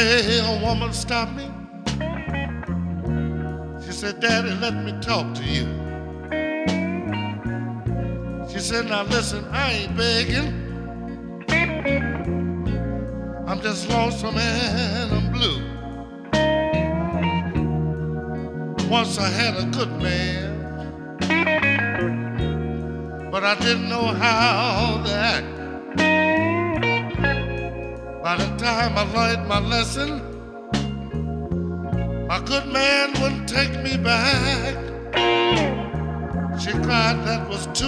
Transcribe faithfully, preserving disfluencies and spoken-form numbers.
day a woman stopped me. She said, Daddy, let me talk to you. She said, now listen, I ain't begging. I'm just lonesome and I'm blue. Once I had a good man, but I didn't know how to act. By the time I learned my lesson, my good man wouldn't take me back. She cried, that was too